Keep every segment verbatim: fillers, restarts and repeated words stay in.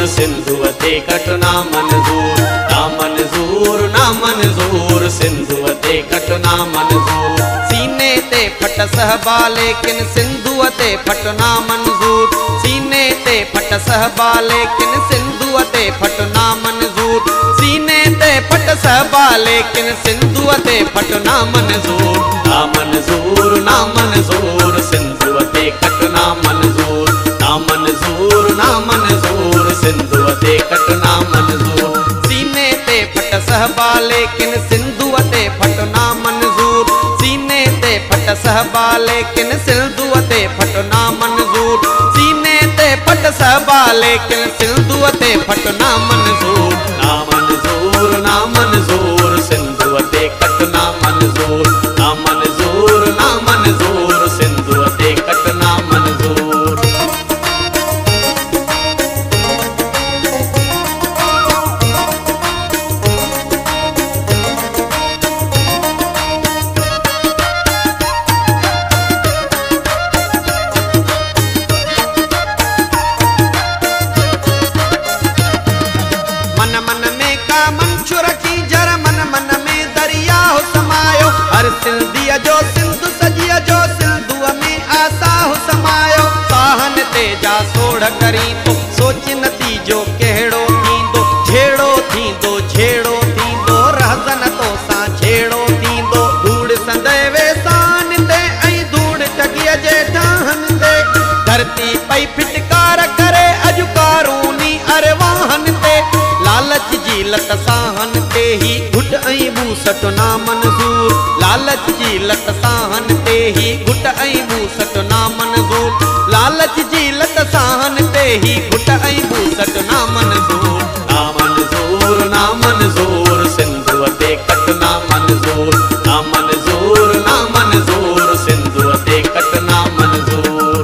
सिंधु ते कटना मंजूर, ना मंजूर ना मंजूर सिंधु ते कटना मंजूर। सीने ते फट सहबा लेकिन सिंधु ते फटना मंजूर, सीने ते फट सहबा लेकिन सिंधु ते फटना मंजूर, सीने ते फट सहबा लेकिन सिंधु ते फटना मंजूर, ना मंजूर ना मंजूर सिंधु ते कटना मंजूर, ना मंजूर ना मंजूर सिंधु ते कटना मंजूर। सीने ते फट सहबा लेकिन सिंधु ते फटना मंजूर, सीने ते फट सहबा लेकिन सिंधु ते फटना मंजूर, सीने ते फट सहबा लेकिन सिंधु ते फटना मंजूर, ना मंजूर ना मंजूर सिंधु ते कटना मंजूर, ना मंजूर ना मंजूर सिंधु ते कटना मंजूर। मन मन में का मंशू रखी जर मन मन में दरिया हो समायो, हर सिंधिया जो सिंधु सजिया जो सिंधु में आसा हो समायो। साहन तेजा सोढ़ करी तो सोच नतीजो केड़ो थींदो, छेड़ो थींदो छेड़ो थींदो रहसन तो सा छेड़ो थींदो। धूड़ संदेवे सान ते ऐं धूड़ टगिया जे ठाहन ते, धरती पई फिटकार करे अज कारूनी अरवाहन ते। लालच जी लत साहन ते ही घुट ऐं बूसट ना मंजूर, लालच जी लत साहन ते ही घुट ऐं बूसट ना मंजूर, लालच जी लत साहन ते ही घुट ऐं बूसट ना मंजूर, ना मंजूर ना मंजूर सिंधु ते कटना मंजूर, ना मंजूर ना मंजूर सिंधु ते कटना मंजूर।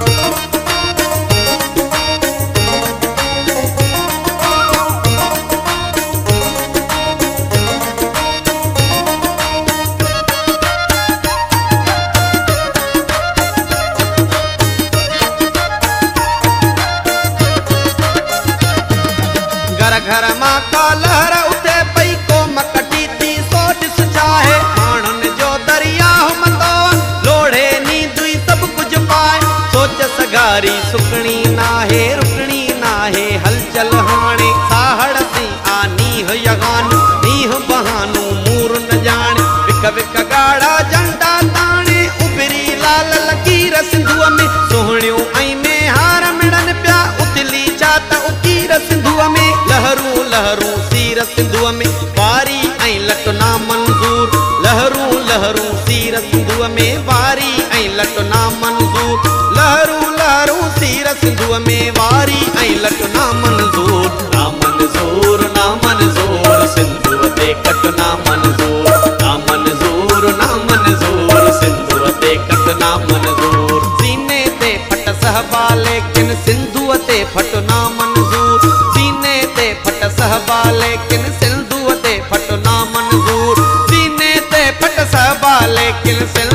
घर घर मां का लहर उठे पई को मकटी थी सोच चाहे, माण्हुन जो दरिया मतो लोढ़े नींदुई सब कुछ पाए। सोच सगारी सुकणी नाहे रुकणी नाहे हलचल हाणे, साहड़ सी आनी हो यगान नीह बहानू मूर न जाने। विक विक गाड़ा झंडा ताणे उभरी लाल लकीर सिंधुअ में, सोहणियूं ऐं में हार मिड़न पिया उथली चात उकीर सिंधुअ में। लहरूं लहरूं सीर सिंधुअ में वारी ऐं लट ना मंजूर, लहरूं लहरूं सीर सिंधुअ में वारी ऐं लट ना मंजूर, लहरूं लहरूं सीर सिंधुअ में वारी ऐं लट ना मंजूर, ना मंजूर ना मंजूर सिंधु ते कटना मंजूर, ना मंजूर ना मंजूर सिंधु ते कटना मंजूर। सीने ते फट सहबा लेकिन सिंधु ते फटना मंजूर, सीने ते फट सहबा लेकिन सिंधु ते फटना मंजूर, सीने ते फट सहबा लेकिन सिंधु